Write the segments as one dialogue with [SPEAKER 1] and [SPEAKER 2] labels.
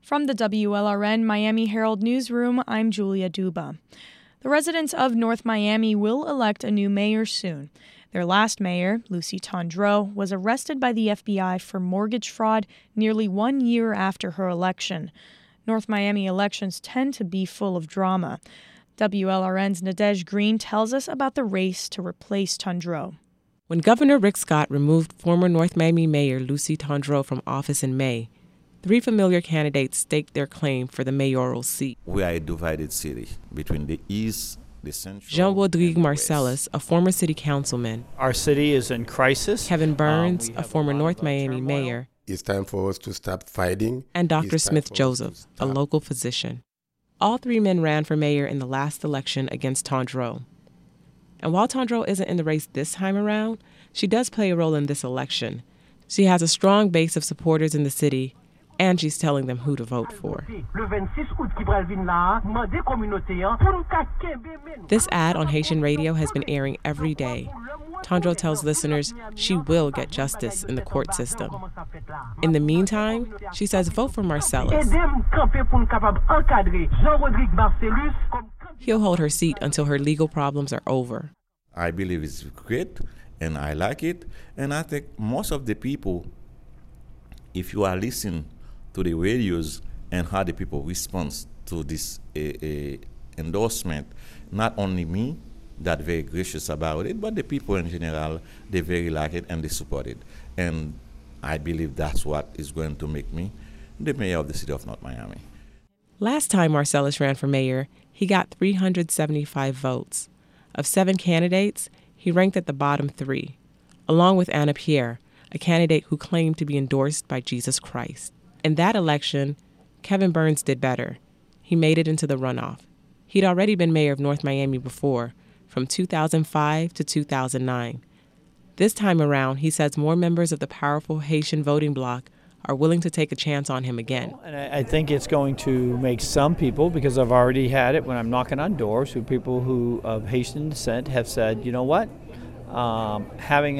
[SPEAKER 1] From the WLRN Miami Herald Newsroom, I'm Julia Duba. The residents of North Miami will elect a new mayor soon. Their last mayor, Lucy Tondreau, was arrested by the FBI for mortgage fraud nearly 1 year after her election. North Miami elections tend to be full of drama. WLRN's Nadej Green tells us about the race to replace Tondreau.
[SPEAKER 2] When Governor Rick Scott removed former North Miami Mayor Lucy Tondreau from office in May, 3 familiar candidates staked their claim for the mayoral seat.
[SPEAKER 3] We are a divided city between the east, the central,
[SPEAKER 2] Jean-Rodrigue Marcellus, a former city councilman.
[SPEAKER 4] Our city is in crisis.
[SPEAKER 2] Kevin Burns, a former North Miami mayor.
[SPEAKER 5] It's time for us to stop fighting.
[SPEAKER 2] And Dr. Smith Joseph, a local physician. All 3 men ran for mayor in the last election against Tondreau. And while Tondreau isn't in the race this time around, she does play a role in this election. She has a strong base of supporters in the city, and she's telling them who to vote for. This ad on Haitian radio has been airing every day. Tondreau tells listeners she will get justice in the court system. In the meantime, she says vote for Marcellus. He'll hold her seat until her legal problems are over.
[SPEAKER 3] I believe it's great, and I like it. And I think most of the people, if you are listening to the radios and how the people respond to this endorsement, not only me, that very gracious about it, but the people in general, they very like it and they support it. And I believe that's what is going to make me the mayor of the city of North Miami.
[SPEAKER 2] Last time Marcellus ran for mayor, he got 375 votes. Of 7 candidates, he ranked at the bottom 3, along with Anna Pierre, a candidate who claimed to be endorsed by Jesus Christ. In that election, Kevin Burns did better. He made it into the runoff. He'd already been mayor of North Miami before, from 2005 to 2009. This time around, he says more members of the powerful Haitian voting bloc are willing to take a chance on him again.
[SPEAKER 4] And I think it's going to make some people, because I've already had it when I'm knocking on doors, who people who of Haitian descent have said, you know what, having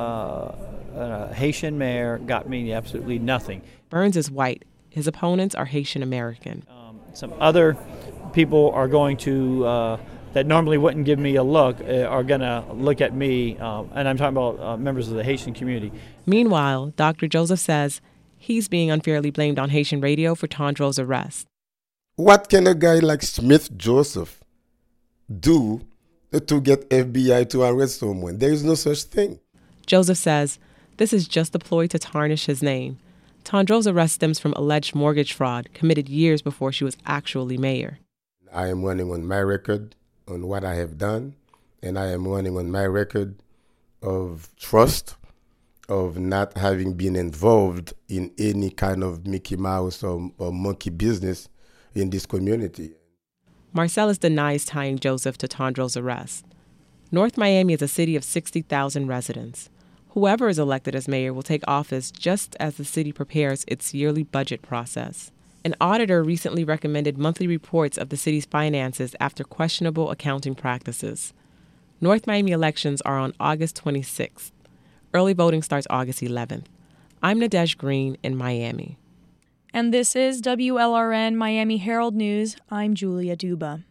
[SPEAKER 4] a Haitian mayor got me absolutely nothing.
[SPEAKER 2] Burns is white. His opponents are Haitian American.
[SPEAKER 4] Some other people are going to, that normally wouldn't give me a look, are going to look at me, and I'm talking about members of the Haitian community.
[SPEAKER 2] Meanwhile, Dr. Joseph says he's being unfairly blamed on Haitian radio for Tondreau's arrest.
[SPEAKER 5] What can a guy like Smith Joseph do to get FBI to arrest someone? There is no such thing.
[SPEAKER 2] Joseph says this is just a ploy to tarnish his name. Tondreau's arrest stems from alleged mortgage fraud committed years before she was actually mayor.
[SPEAKER 5] I am running on my record on what I have done, and I am running on my record of trust, of not having been involved in any kind of Mickey Mouse or monkey business in this community.
[SPEAKER 2] Marcellus denies tying Joseph to Tondreau's arrest. North Miami is a city of 60,000 residents. Whoever is elected as mayor will take office just as the city prepares its yearly budget process. An auditor recently recommended monthly reports of the city's finances after questionable accounting practices. North Miami elections are on August 26th. Early voting starts August 11th. I'm Nadej Green in Miami.
[SPEAKER 1] And this is WLRN Miami Herald News. I'm Julia Duba.